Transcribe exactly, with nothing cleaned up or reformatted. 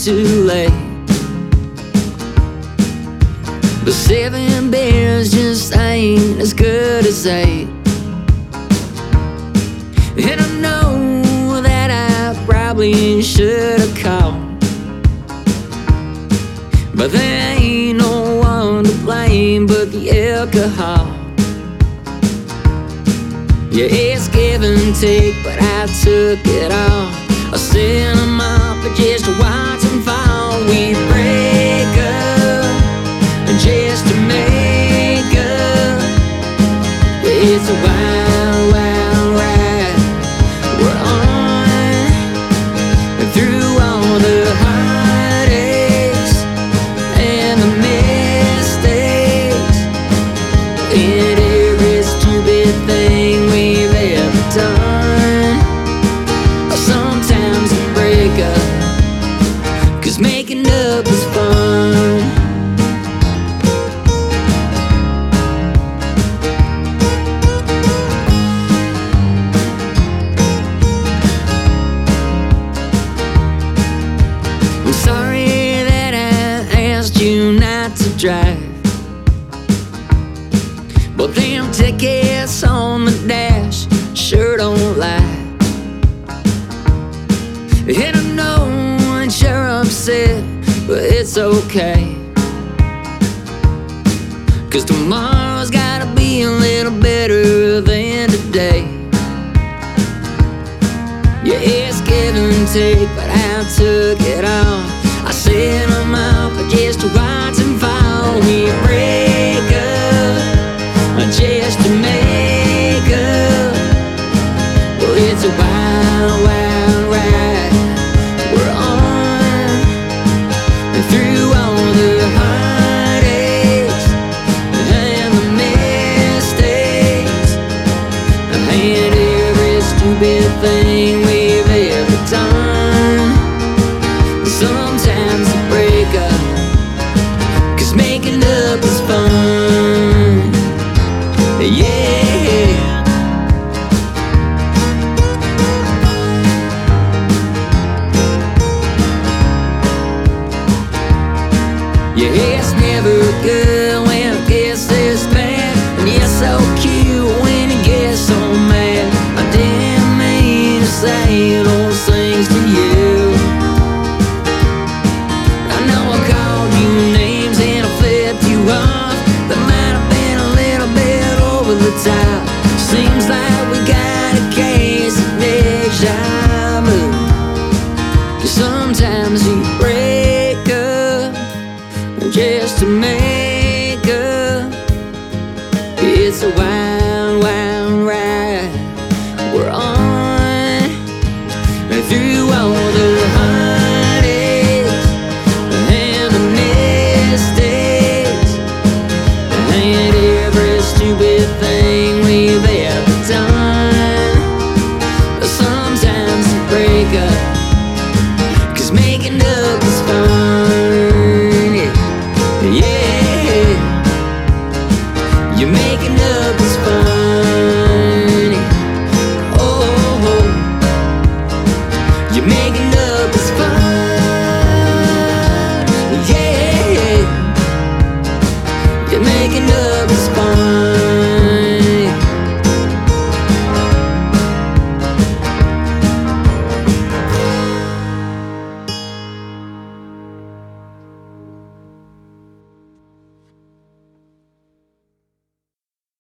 too late. But seven beers just ain't as good as eight. And I know that I probably should've called, but there ain't no one to blame but the alcohol. Yeah, it's give and take, but I took it all. I sent them off just to watch them fall. We break up just to make up. It's a wild, wild ride we're on, and through all the heartaches and the mistakes, in every stupid thing we've ever done. Sometimes we break up, 'cause making up is fun. I'm sorry that I asked you not to drive, but them tickets on the dash sure don't lie. And I know that you're upset, but it's okay, 'cause tomorrow's gotta be a little better than today. Yeah, it's give and take, but I took it all. I sent them off just to watch them fall. We break up just to make up. Well, it's a wild, wild ride we're on, and through all the heartaches and the mistakes, and every stupid thing we've ever done. Sometimes we break up, 'cause making up is fun. Yeah. Yeah, it's never good when it gets this bad, and you're so cute when it gets so mad. I didn't mean to say those things to you. I know I called you names and I flipped you off. That might have been a little bit over the top. Seems like we got a case of deja vu, 'cause sometimes you break up just to make up. It's a wild, wild ride we're on, and through all the heartaches and the mistakes, and every stupid thing we've ever done. Sometimes we break up,